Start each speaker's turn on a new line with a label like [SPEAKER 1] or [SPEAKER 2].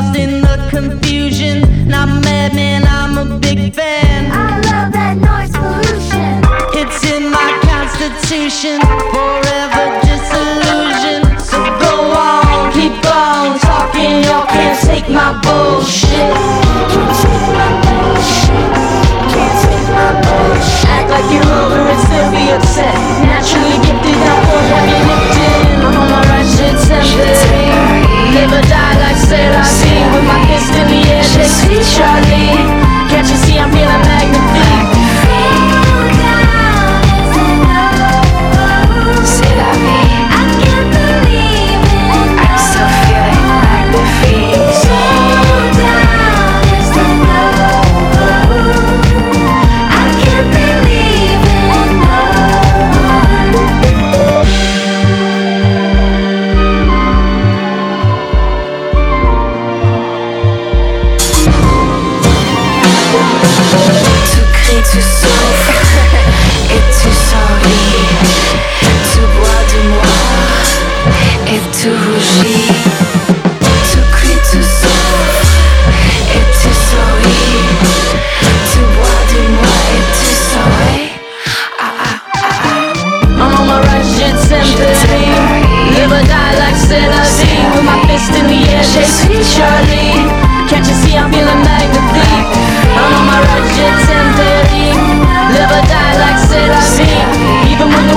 [SPEAKER 1] lost in the confusion. Not mad, man, I'm a big fan.
[SPEAKER 2] I love that noise pollution.
[SPEAKER 1] It's in my constitution. Forever disillusion. So go on, keep on talking. Y'all can't take my bullshit.
[SPEAKER 2] Can't take my bullshit. Can't take my bullshit.
[SPEAKER 1] Act like you're over and still be upset. Naturally gifted, now for heavy lifting. I'm on my right shit template. Live or die like said I see. With my fist in the air, they see Charlie. Can't you see I'm feeling magnifique?
[SPEAKER 2] C'est la vie. I can't believe it.
[SPEAKER 3] I'm still feeling magnifique.
[SPEAKER 2] Slow down, is the I can't believe it.
[SPEAKER 3] Tu cries, tu souffres et tu souris. Tu bois de moi et tu rougis. Tu cries, tu souffres et tu souris. Tu bois de moi et tu souris.
[SPEAKER 1] I'm on my right shit template. Live or die like said I see. With my fist in the air, they see Charlie. Can't you see I'm feeling magnifique? I'm on my right shit template. Live or die like said I see. Even when